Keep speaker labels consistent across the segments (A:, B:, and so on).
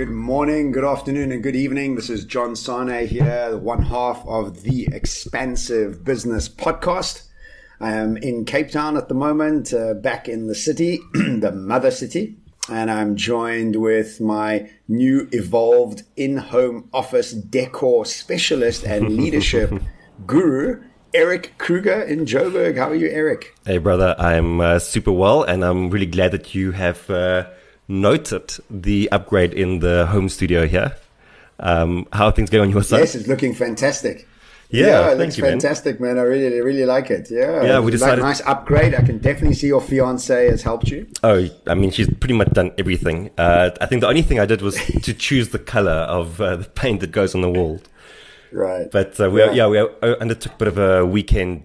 A: Good morning, good afternoon, and good evening. This is John Sane here, one half of the Expansive Business Podcast. I am in Cape Town at the moment, back in the city, the mother city, and I'm joined with my new evolved in-home office decor specialist and leadership guru, Eric Kruger in Joburg. How are you, Eric?
B: Hey, brother. I'm super well, and I'm really glad that you have noted the upgrade in the home studio here. How are things going on your side?
A: Yes, it's looking fantastic.
B: Yeah,
A: it looks fantastic, man. I really like it. Yeah,
B: we decided.
A: Nice upgrade. I can definitely see your fiance has helped you.
B: Oh, I mean, she's pretty much done everything. I think the only thing I did was to choose the color of the paint that goes on the wall.
A: Right.
B: But we undertook a bit of a weekend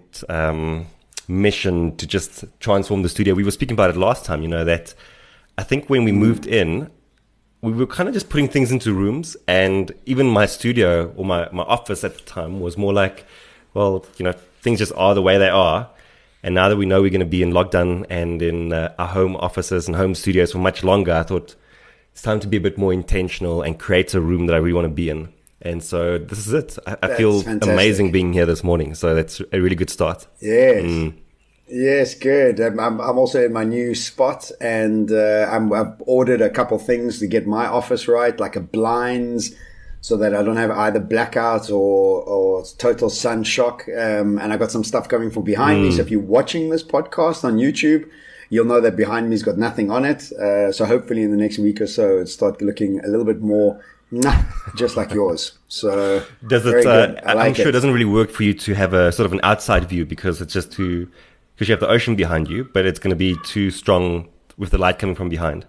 B: mission to just transform the studio. We were speaking about it last time, that I think when we moved in, we were kind of just putting things into rooms, and even my studio or my office at the time was more like, well, things just are the way they are. And now that we know we're going to be in lockdown and in our home offices and home studios for much longer, I thought it's time to be a bit more intentional and create a room that I really want to be in. And so this is it. I feel fantastic. Amazing being here this morning. So that's a really good start.
A: Yes. Yes, good. I'm also in my new spot, and I've ordered a couple things to get my office right, like a blinds, so that I don't have either blackout or total sun shock. And I got some stuff coming from behind me. So if you're watching this podcast on YouTube, you'll know that behind me's got nothing on it. So hopefully in the next week or so, it'll start looking a little bit more just like yours. So
B: does it? I'm sure it doesn't really work for you to have a sort of an outside view because it's just too. Because you have the ocean behind you, but it's going to be too strong with the light coming from behind.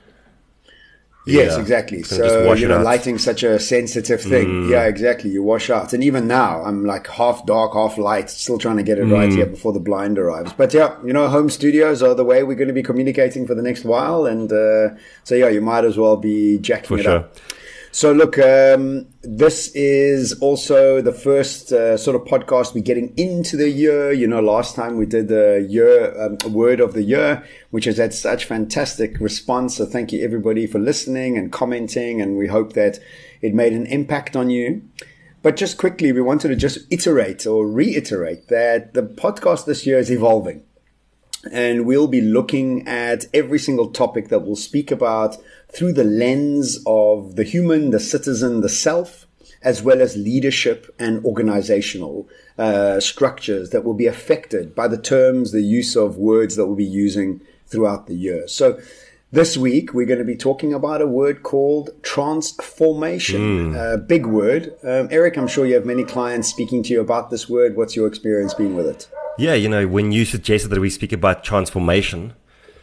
A: Yes, exactly. So, lighting's such a sensitive thing. Yeah, exactly. You wash out. And even now, I'm like half dark, half light, still trying to get it right here before the blind arrives. But yeah, home studios are the way we're going to be communicating for the next while. And so, yeah, you might as well be jacking it up. So look, this is also the first sort of podcast we're getting into the year. Last time we did the year word of the year, which has had such fantastic response. So thank you everybody for listening and commenting, and we hope that it made an impact on you. But just quickly, we wanted to just iterate or reiterate that the podcast this year is evolving. And we'll be looking at every single topic that we'll speak about through the lens of the human, the citizen, the self, as well as leadership and organizational structures that will be affected by the terms, the use of words that we'll be using throughout the year. So this week, we're going to be talking about a word called transformation. Big word. Eric, I'm sure you have many clients speaking to you about this word. What's your experience been with it?
B: Yeah, when you suggested that we speak about transformation,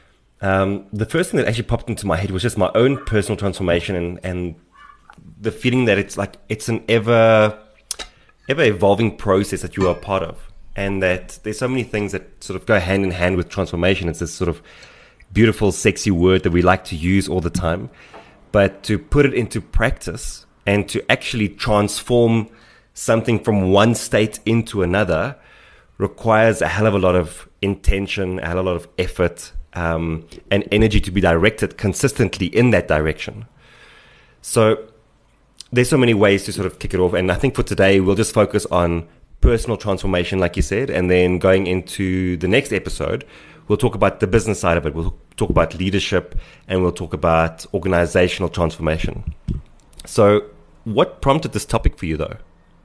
B: the first thing that actually popped into my head was just my own personal transformation and the feeling that it's an ever evolving process that you are a part of, and that there's so many things that sort of go hand in hand with transformation. It's this sort of beautiful, sexy word that we like to use all the time, but to put it into practice and to actually transform something from one state into another requires a hell of a lot of intention, a hell of a lot of effort, and energy to be directed consistently in that direction. So there's so many ways to sort of kick it off. And I think for today, we'll just focus on personal transformation, like you said, and then going into the next episode, we'll talk about the business side of it. We'll talk about leadership, and we'll talk about organizational transformation. So what prompted this topic for you, though?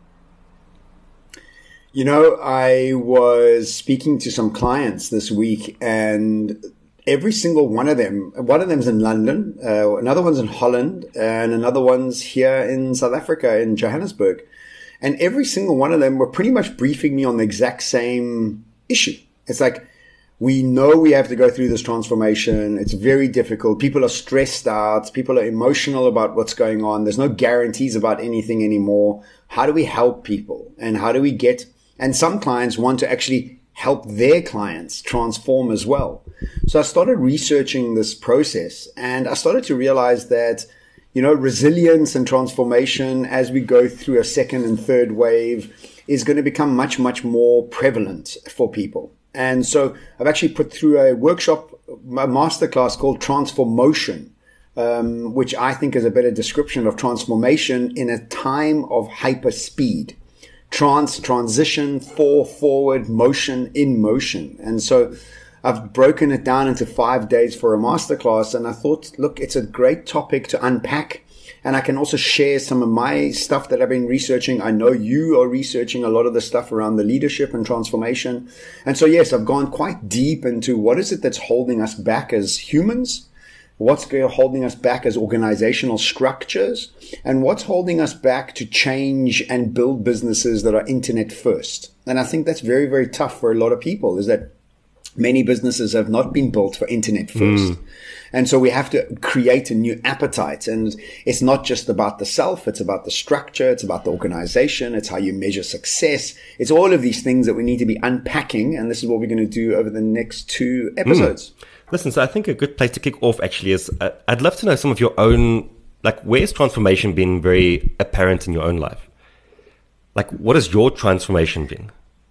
A: I was speaking to some clients this week, and every single one of them's in London, another one's in Holland, and another one's here in South Africa, in Johannesburg. And every single one of them were pretty much briefing me on the exact same issue. It's like, we know we have to go through this transformation. It's very difficult. People are stressed out. People are emotional about what's going on. There's no guarantees about anything anymore. How do we help people? And how do we and some clients want to actually help their clients transform as well. So I started researching this process, and I started to realize that, resilience and transformation as we go through a second and third wave is going to become much, much more prevalent for people. And so I've actually put through a workshop, a masterclass called Transformotion, which I think is a better description of transformation in a time of hyper speed. Transition, forward, motion, in motion. And so I've broken it down into 5 days for a masterclass. And I thought, look, it's a great topic to unpack. And I can also share some of my stuff that I've been researching. I know you are researching a lot of the stuff around the leadership and transformation. And so, yes, I've gone quite deep into what is it that's holding us back as humans, what's holding us back as organizational structures, and what's holding us back to change and build businesses that are internet first. And I think that's very, very tough for a lot of people, is that many businesses have not been built for internet first. And so we have to create a new appetite. And it's not just about the self. It's about the structure. It's about the organization. It's how you measure success. It's all of these things that we need to be unpacking. And this is what we're going to do over the next 2 episodes.
B: Listen, so I think a good place to kick off actually is, I'd love to know some of your own, like, where's transformation been very apparent in your own life? Like, what has your transformation been?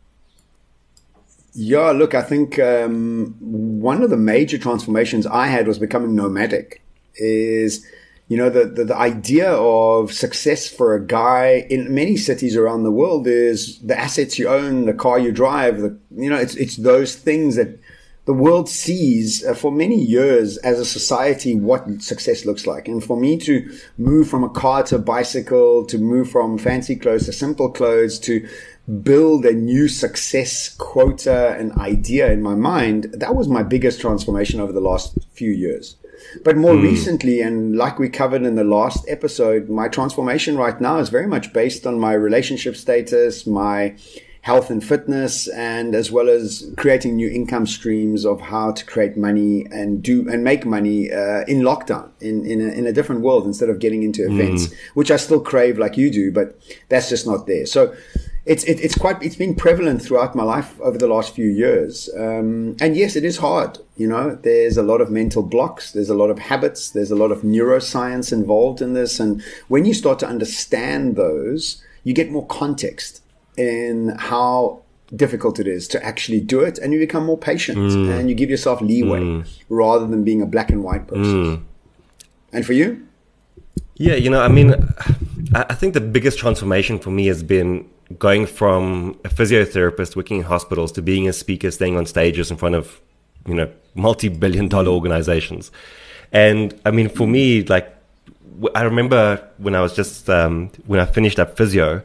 A: Yeah, look, I think one of the major transformations I had was becoming nomadic. Is, you know, the idea of success for a guy in many cities around the world is the assets you own, the car you drive, it's those things that the world sees for many years as a society what success looks like. And for me to move from a car to a bicycle, to move from fancy clothes to simple clothes, to build a new success quota and idea in my mind, that was my biggest transformation over the last few years. But more recently, and like we covered in the last episode, my transformation right now is very much based on my relationship status, my health and fitness, and as well as creating new income streams of how to create money and make money in lockdown in a different world, instead of getting into events, which I still crave like you do, but that's just not there. So it's been prevalent throughout my life over the last few years. And yes, it is hard. You know, there's a lot of mental blocks. There's a lot of habits. There's a lot of neuroscience involved in this. And when you start to understand those, you get more context in how difficult it is to actually do it. And you become more patient and you give yourself leeway rather than being a black and white person. And for you?
B: Yeah, you know, I mean, I think the biggest transformation for me has been going from a physiotherapist working in hospitals to being a speaker, staying on stages in front of, you know, multi-billion-dollar organizations. And I mean, for me, like, I remember when I was just, when I finished up physio,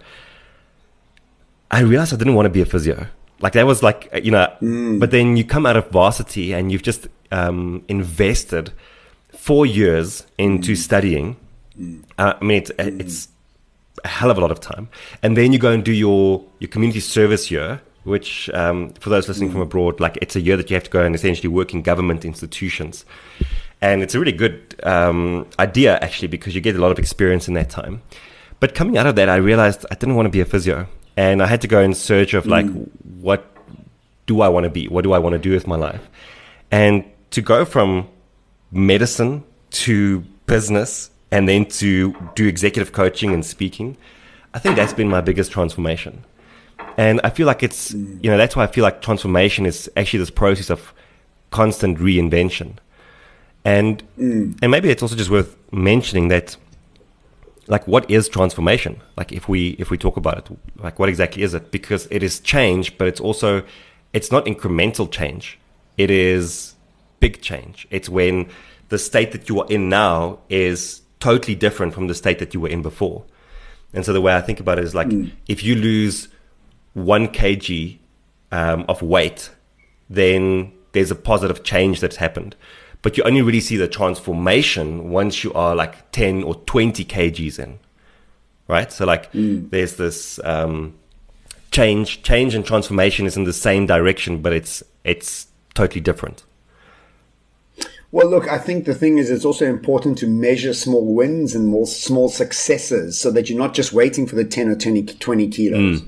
B: I realized I didn't want to be a physio. Like, that was like, you know, but then you come out of varsity and you've just invested 4 years into studying. I mean, it's a hell of a lot of time. And then you go and do your community service year, which for those listening from abroad, like, it's a year that you have to go and essentially work in government institutions. And it's a really good idea, actually, because you get a lot of experience in that time. But coming out of that, I realized I didn't want to be a physio. And I had to go in search of, like, what do I want to be? What do I want to do with my life? And to go from medicine to business and then to do executive coaching and speaking, I think that's been my biggest transformation. And I feel like it's, you know, that's why I feel like transformation is actually this process of constant reinvention. And maybe it's also just worth mentioning that, like, what is transformation? Like, if we talk about it, like, what exactly is it? Because it is change, but it's not incremental change. It is big change. It's when the state that you are in now is totally different from the state that you were in before. And so the way I think about it is, like, if you lose 1 kg of weight, then there's a positive change that's happened. But you only really see the transformation once you are like 10 or 20 kgs in, right? So, like, there's this change and transformation is in the same direction, but it's totally different.
A: Well, look, I think the thing is, it's also important to measure small wins and more small successes so that you're not just waiting for the 10 or 20 kilos.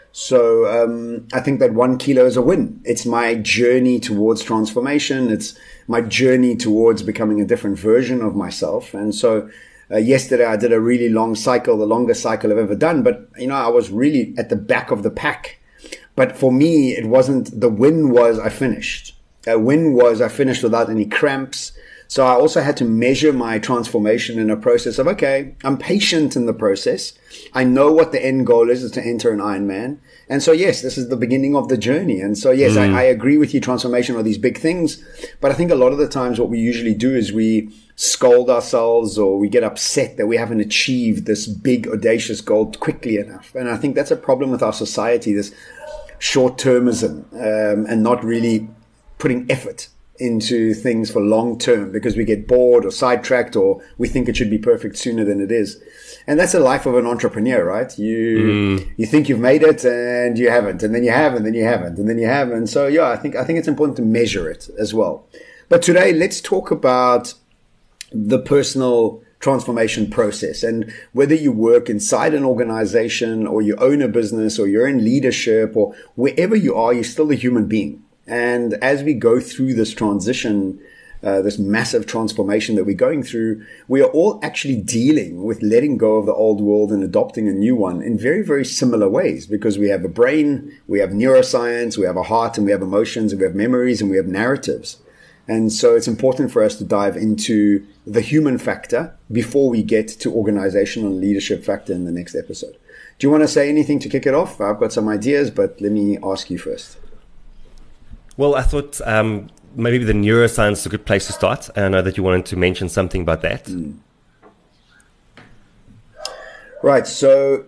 A: So I think that 1 kilo is a win. It's my journey towards transformation. It's my journey towards becoming a different version of myself. And so yesterday I did a really long cycle, the longest cycle I've ever done. But, you know, I was really at the back of the pack. But for me, it wasn't, the win was I finished. A win was I finished without any cramps. So I also had to measure my transformation in a process of, okay, I'm patient in the process. I know what the end goal is to enter an Ironman. And so, yes, this is the beginning of the journey. And so, yes, I agree with you. Transformation are these big things. But I think a lot of the times what we usually do is we scold ourselves or we get upset that we haven't achieved this big, audacious goal quickly enough. And I think that's a problem with our society, this short-termism, and not really putting effort into things for long term because we get bored or sidetracked or we think it should be perfect sooner than it is. And that's the life of an entrepreneur, right? You think you've made it and you haven't, and then you have, and then you haven't, and then you have. And so, yeah, I think it's important to measure it as well. But today, let's talk about the personal transformation process, and whether you work inside an organization or you own a business or you're in leadership or wherever you are, you're still a human being. And as we go through this transition, this massive transformation that we're going through, we are all actually dealing with letting go of the old world and adopting a new one in very, very similar ways, because we have a brain, we have neuroscience, we have a heart, and we have emotions, and we have memories, and we have narratives. And so it's important for us to dive into the human factor before we get to organizational and leadership factor in the next episode. Do you want to say anything to kick it off? I've got some ideas, but let me ask you first.
B: Well, I thought maybe the neuroscience is a good place to start. And I know that you wanted to mention something about that.
A: Right. So,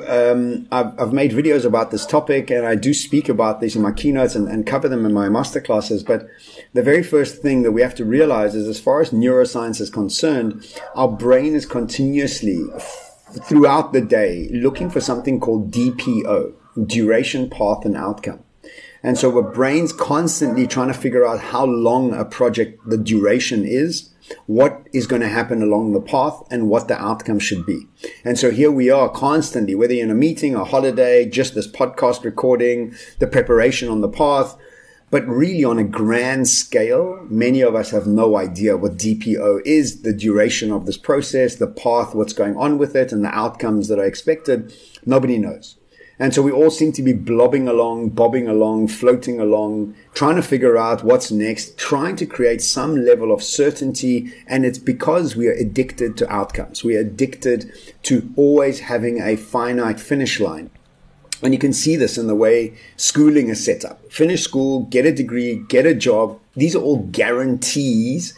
A: I've made videos about this topic, and I do speak about this in my keynotes and cover them in my masterclasses. But the very first thing that we have to realize is, as far as neuroscience is concerned, our brain is continuously throughout the day looking for something called DPO, duration, path, and outcome. And so our brain's constantly trying to figure out how long a project, the duration is, what is going to happen along the path, and what the outcome should be. And so here we are constantly, whether you're in a meeting, a holiday, just this podcast recording, the preparation on the path, but really on a grand scale, many of us have no idea what DPO is, the duration of this process, the path, what's going on with it, and the outcomes that are expected. Nobody knows. And so we all seem to be bobbing along, floating along, trying to figure out what's next, trying to create some level of certainty. And it's because we are addicted to outcomes. We are addicted to always having a finite finish line. And you can see this in the way schooling is set up. Finish school, get a degree, get a job. These are all guarantees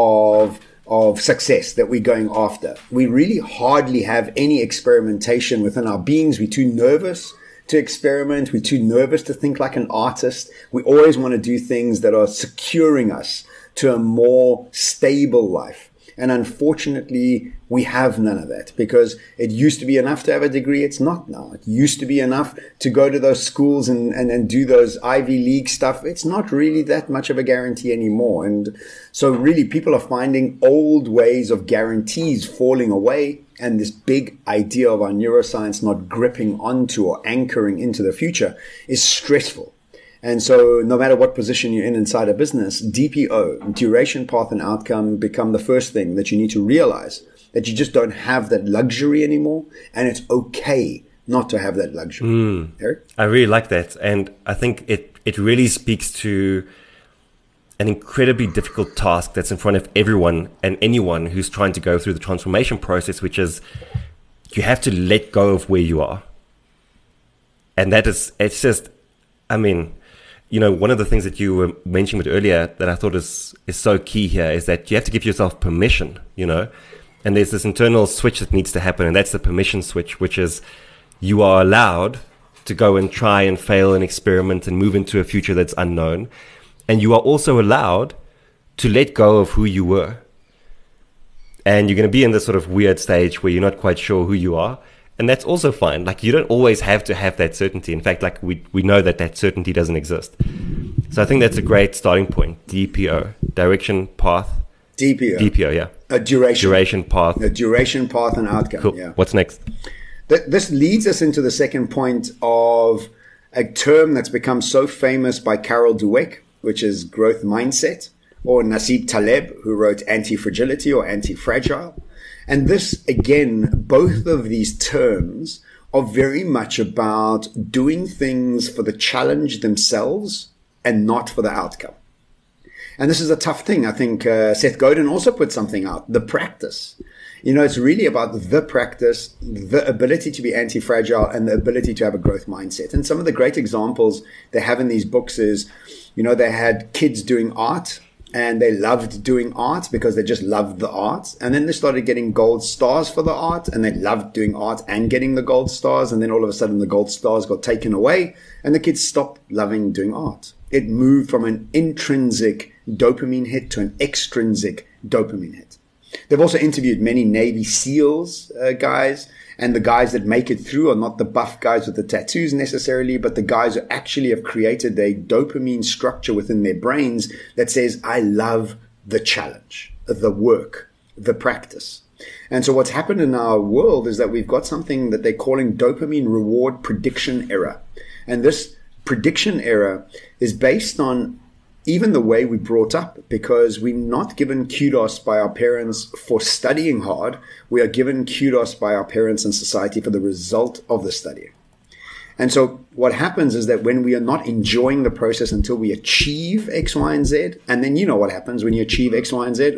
A: of success that we're going after. We really hardly have any experimentation within our beings. We're too nervous to experiment. We're too nervous to think like an artist. We always want to do things that are securing us to a more stable life. And unfortunately, we have none of that, because it used to be enough to have a degree. It's not now. It used to be enough to go to those schools and do those Ivy League stuff. It's not really that much of a guarantee anymore. And so really people are finding old ways of guarantees falling away. And this big idea of our neuroscience not gripping onto or anchoring into the future is stressful. And so no matter what position you're in inside a business, DPO, duration, path, and outcome, become the first thing that you need to realize, that you just don't have that luxury anymore. And it's okay not to have that luxury. Eric?
B: I really like that. And I think it really speaks to an incredibly difficult task that's in front of everyone and anyone who's trying to go through the transformation process, which is you have to let go of where you are. And it's just, one of the things that you were mentioning earlier that I thought is so key here is that you have to give yourself permission, and there's this internal switch that needs to happen. And that's the permission switch, which is you are allowed to go and try and fail and experiment and move into a future that's unknown. And you are also allowed to let go of who you were. And you're going to be in this sort of weird stage where you're not quite sure who you are. And that's also fine. Like, you don't always have to have that certainty. In fact, like we know that certainty doesn't exist. So I think that's a great starting point. DPO, direction, path. DPO, yeah.
A: A duration.
B: Duration, path.
A: A duration, path, and outcome.
B: Cool.
A: Yeah.
B: What's next?
A: This leads us into the second point of a term that's become so famous by Carol Dweck, which is growth mindset, or Nassim Taleb, who wrote Anti-Fragility or Anti-Fragile. And this, again, both of these terms are very much about doing things for the challenge themselves and not for the outcome. And this is a tough thing. I think Seth Godin also put something out, the practice. It's really about the practice, the ability to be anti-fragile, and the ability to have a growth mindset. And some of the great examples they have in these books is, they had kids doing art, and they loved doing art because they just loved the art. And then they started getting gold stars for the art, and they loved doing art and getting the gold stars. And then all of a sudden the gold stars got taken away, and the kids stopped loving doing art. It moved from an intrinsic dopamine hit to an extrinsic dopamine hit. They've also interviewed many Navy SEALs guys, and the guys that make it through are not the buff guys with the tattoos necessarily, but the guys who actually have created a dopamine structure within their brains that says, I love the challenge, the work, the practice. And so what's happened in our world is that we've got something that they're calling dopamine reward prediction error. And this prediction error is based on even the way we brought up, because we're not given kudos by our parents for studying hard. We are given kudos by our parents and society for the result of the studying. And so what happens is that when we are not enjoying the process until we achieve X, Y, and Z, and then you know what happens when you achieve X, Y, and Z,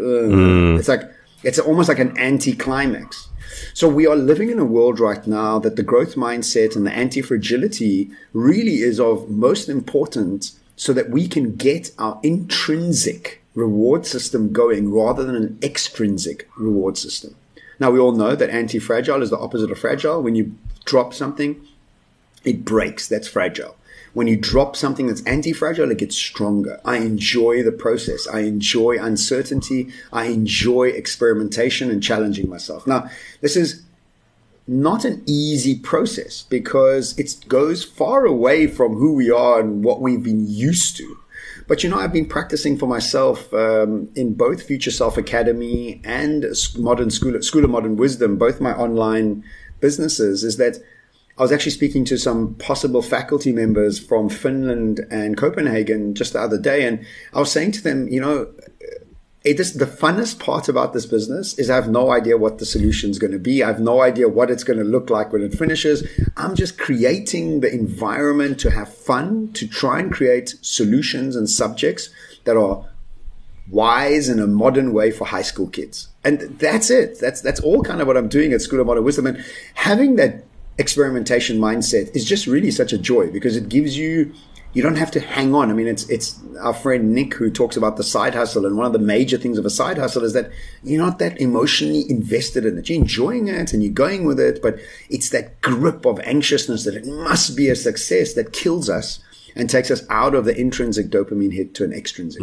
A: it's almost like an anti-climax. So we are living in a world right now that the growth mindset and the anti-fragility really is of most importance, so that we can get our intrinsic reward system going rather than an extrinsic reward system. Now, we all know that anti-fragile is the opposite of fragile. When you drop something, it breaks. That's fragile. When you drop something that's anti-fragile, it gets stronger. I enjoy the process. I enjoy uncertainty. I enjoy experimentation and challenging myself. Now, this is not an easy process because it goes far away from who we are and what we've been used to. But I've been practicing for myself in both Future Self Academy and Modern School of Modern Wisdom, both my online businesses, is that I was actually speaking to some possible faculty members from Finland and Copenhagen just the other day, and I was saying to them, the funnest part about this business is I have no idea what the solution is going to be. I have no idea what it's going to look like when it finishes. I'm just creating the environment to have fun, to try and create solutions and subjects that are wise in a modern way for high school kids. And that's it. That's all kind of what I'm doing at School of Modern Wisdom. And having that experimentation mindset is just really such a joy because it gives you don't have to hang on. I mean, it's our friend Nick who talks about the side hustle. And one of the major things of a side hustle is that you're not that emotionally invested in it. You're enjoying it and you're going with it, but it's that grip of anxiousness that it must be a success that kills us and takes us out of the intrinsic dopamine hit to an extrinsic.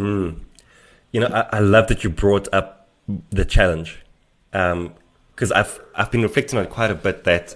B: I love that you brought up the challenge because I've been reflecting on it quite a bit that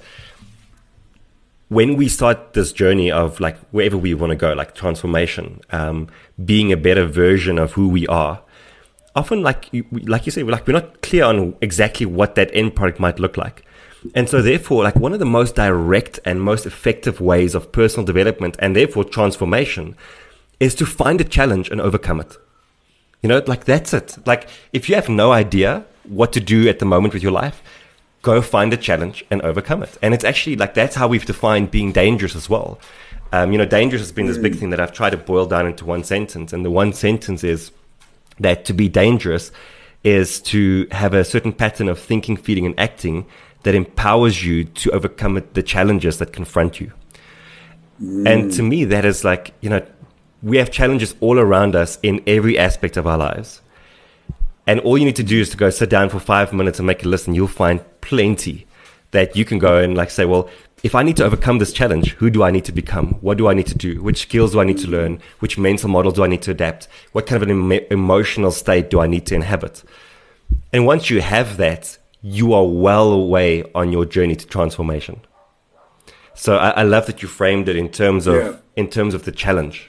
B: when we start this journey of like wherever we want to go, like transformation, being a better version of who we are, often like you say, we're not clear on exactly what that end product might look like. And so therefore, like one of the most direct and most effective ways of personal development and therefore transformation is to find a challenge and overcome it. That's it. Like if you have no idea what to do at the moment with your life, go find a challenge and overcome it. And it's actually like that's how we've defined being dangerous as well. Dangerous has been this big thing that I've tried to boil down into one sentence. And the one sentence is that to be dangerous is to have a certain pattern of thinking, feeling, and acting that empowers you to overcome the challenges that confront you. And to me, that is like, we have challenges all around us in every aspect of our lives. And all you need to do is to go sit down for 5 minutes and make a list, and you'll find plenty that you can go and like say, well, if I need to overcome this challenge, who do I need to become? What do I need to do? Which skills do I need to learn? Which mental model do I need to adapt? What kind of an emotional state do I need to inhabit? And once you have that, you are well away on your journey to transformation. So I love that you framed it in terms of the challenge.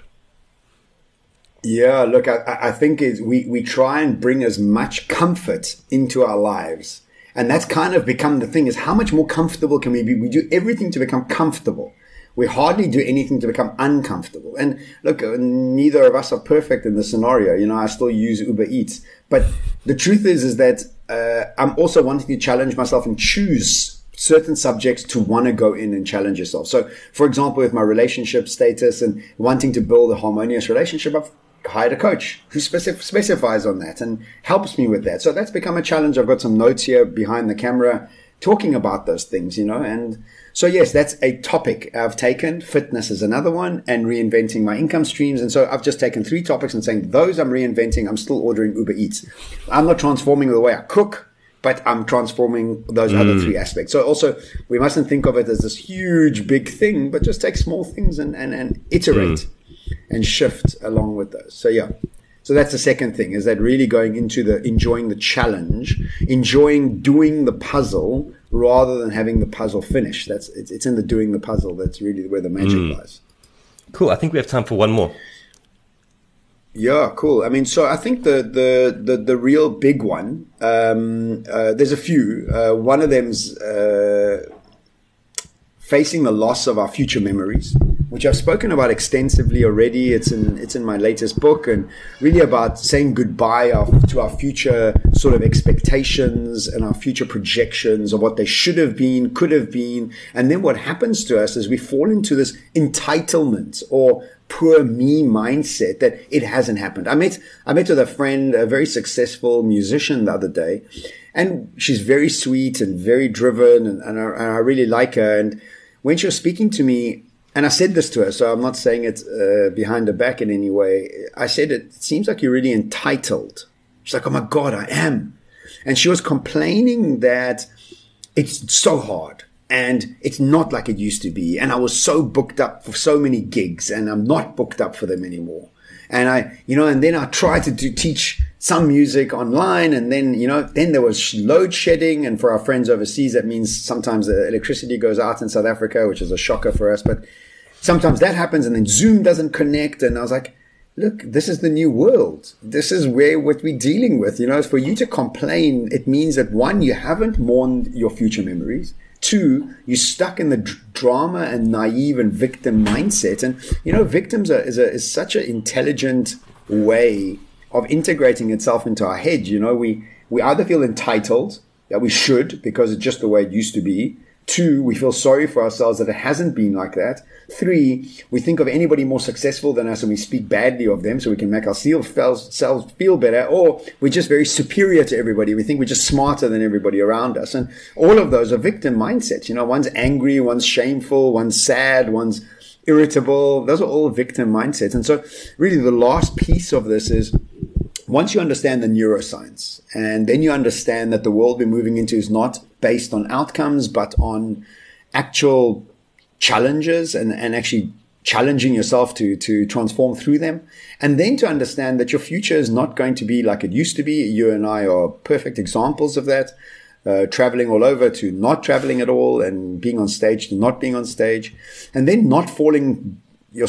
A: Yeah, look, I think we try and bring as much comfort into our lives. And that's kind of become the thing is how much more comfortable can we be? We do everything to become comfortable. We hardly do anything to become uncomfortable. And look, neither of us are perfect in this scenario. I still use Uber Eats. But the truth is that I'm also wanting to challenge myself and choose certain subjects to want to go in and challenge yourself. So, for example, with my relationship status and wanting to build a harmonious relationship, I've hired a coach who specifies on that and helps me with that. So that's become a challenge. I've got some notes here behind the camera talking about those things, and so yes, that's a topic I've taken. Fitness is another one, and reinventing my income streams. And so I've just taken 3 topics and saying those I'm reinventing. I'm still ordering Uber Eats. I'm not transforming the way I cook, but I'm transforming those other 3 aspects. So also, we mustn't think of it as this huge, big thing, but just take small things and iterate and shift along with those. So yeah. So that's the second thing, is that really going into enjoying the challenge, enjoying doing the puzzle rather than having the puzzle finished. It's in the doing the puzzle that's really where the magic lies.
B: Cool. I think we have time for one more.
A: Yeah, cool. I mean, so I think the real big one, there's a few. One of them's facing the loss of our future memories, which I've spoken about extensively already. It's in my latest book, and really about saying goodbye to our future sort of expectations and our future projections of what they should have been, could have been. And then what happens to us is we fall into this entitlement or poor me mindset that it hasn't happened. I met with a friend, a very successful musician the other day, and she's very sweet and very driven, and I really like her. And when she was speaking to me, and I said this to her, so I'm not saying it behind her back in any way. I said, it seems like you're really entitled. She's like, oh my God, I am. And she was complaining that it's so hard and it's not like it used to be. And I was so booked up for so many gigs, and I'm not booked up for them anymore. And and then I tried to teach some music online, and then there was load shedding. And for our friends overseas, that means sometimes the electricity goes out in South Africa, which is a shocker for us. But sometimes that happens, and then Zoom doesn't connect. And I was like, look, this is the new world. This is what we're dealing with. For you to complain, it means that 1, you haven't mourned your future memories. 2, you're stuck in the drama and naive and victim mindset. And, victims is such an intelligent way of integrating itself into our head. We either feel entitled, that we should, because it's just the way it used to be. 2, we feel sorry for ourselves that it hasn't been like that. 3, we think of anybody more successful than us and we speak badly of them so we can make ourselves feel better. Or we're just very superior to everybody. We think we're just smarter than everybody around us. And all of those are victim mindsets. One's angry, one's shameful, one's sad, one's irritable. Those are all victim mindsets. And so really the last piece of this is, once you understand the neuroscience, and then you understand that the world we're moving into is not based on outcomes, but on actual challenges and actually challenging yourself to transform through them. And then to understand that your future is not going to be like it used to be. You and I are perfect examples of that. Traveling all over to not traveling at all, and being on stage to not being on stage, and then not falling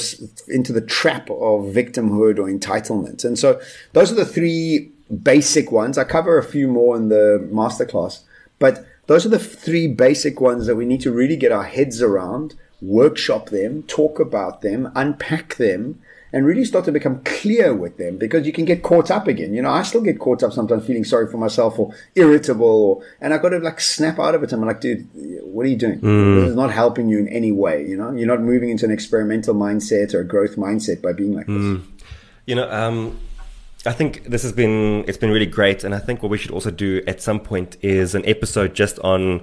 A: into the trap of victimhood or entitlement. And so those are the 3 basic ones. I cover a few more in the masterclass, but those are the 3 basic ones that we need to really get our heads around, workshop them, talk about them, unpack them, and really start to become clear with them, because you can get caught up again. I still get caught up sometimes feeling sorry for myself or irritable, and I got to snap out of it. I'm like, dude, what are you doing? This is not helping you in any way. You're not moving into an experimental mindset or a growth mindset by being like this.
B: I think it's been really great. And I think what we should also do at some point is an episode just on,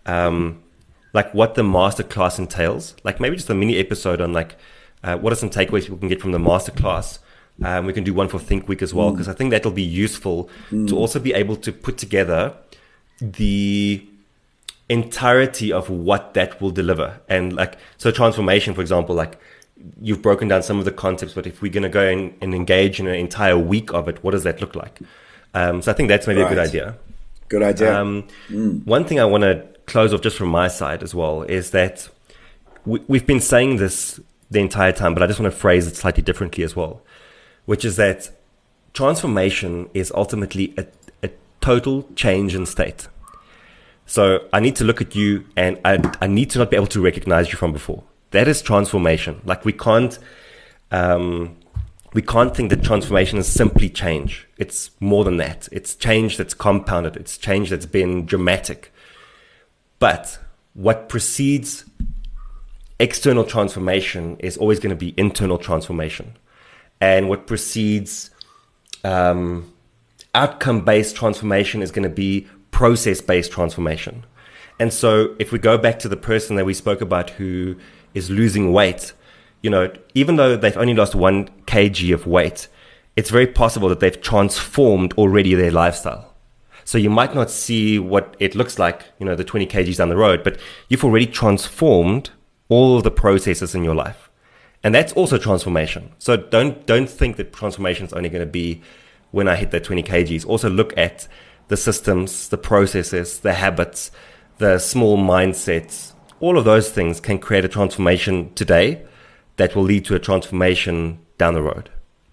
B: what the masterclass entails, maybe just a mini episode on what are some takeaways people can get from the masterclass. We can do one for Think Week as well, because I think that'll be useful to also be able to put together the entirety of what that will deliver. And so transformation, for example, you've broken down some of the concepts, but if we're going to go and engage in an entire week of it, what does that look like? So I think that's maybe a good idea.
A: Good idea.
B: One thing I want to close off just from my side as well is that we've been saying this the entire time, but I just want to phrase it slightly differently as well, which is that transformation is ultimately a total change in state. So I need to look at you, and I need to not be able to recognize you from before. That is transformation. We can't think that transformation is simply change. It's more than that. It's change that's compounded. It's change that's been dramatic. But what precedes external transformation is always going to be internal transformation. and what precedes outcome-based transformation is going to be process-based transformation. And so if we go back to the person that we spoke about who is losing weight, even though they've only lost 1 kg of weight, it's very possible that they've transformed already their lifestyle. So you might not see what it looks like, the 20 kgs down the road, but you've already transformed all of the processes in your life. And that's also transformation. So don't think that transformation is only going to be when I hit that 20 kgs. Also look at the systems, the processes, the habits, the small mindsets. All of those things can create a transformation today that will lead to a transformation down the road.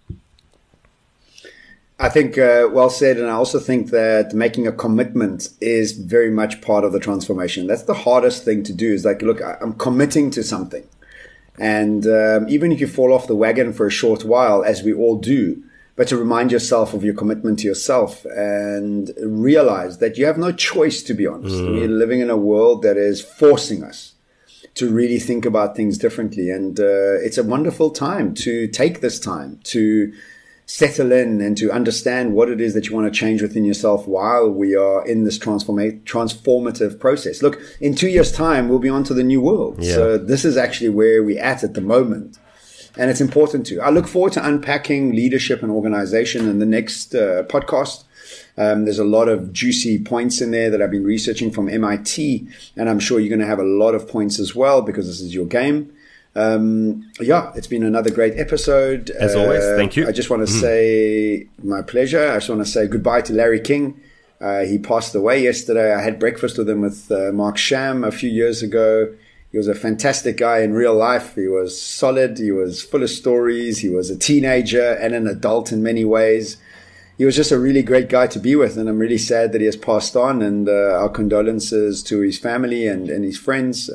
A: I think well said. And I also think that making a commitment is very much part of the transformation. That's the hardest thing to do, is like, look, I'm committing to something. And even if you fall off the wagon for a short while, as we all do, but to remind yourself of your commitment to yourself and realize that you have no choice, to be honest. We're living in a world that is forcing us to really think about things differently. And it's a wonderful time to take this time to settle in and to understand what it is that you want to change within yourself while we are in this transformative process. Look, in 2 years' time, we'll be on to the new world. Yeah. So this is actually where we're at the moment. And it's important to. I look forward to unpacking leadership and organization in the next podcast. There's a lot of juicy points in there that I've been researching from MIT, and I'm sure you're going to have a lot of points as well, because this is your game. It's been another great episode.
B: As always, thank you.
A: I just want to say my pleasure. I just want to say goodbye to Larry King. He passed away yesterday. I had breakfast with him with Mark Sham a few years ago. He was a fantastic guy in real life. He was solid. He was full of stories. He was a teenager and an adult in many ways. He was just a really great guy to be with, and I'm really sad that he has passed on, and our condolences to his family and his friends.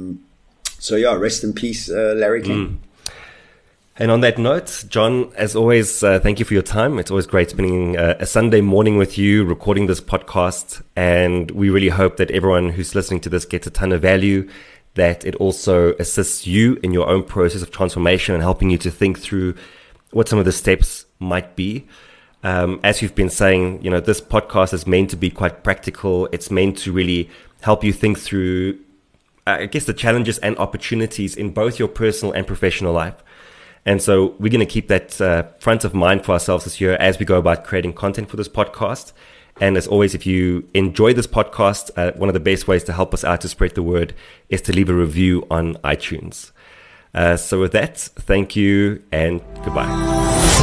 A: Rest in peace, Larry King.
B: And on that note, John, as always, thank you for your time. It's always great spending a Sunday morning with you, recording this podcast. And we really hope that everyone who's listening to this gets a ton of value, that it also assists you in your own process of transformation and helping you to think through what some of the steps might be. As you've been saying, this podcast is meant to be quite practical. It's meant to really help you think through, the challenges and opportunities in both your personal and professional life. And so we're going to keep that front of mind for ourselves this year as we go about creating content for this podcast. And as always, if you enjoy this podcast, one of the best ways to help us out to spread the word is to leave a review on iTunes. So with that, thank you and goodbye.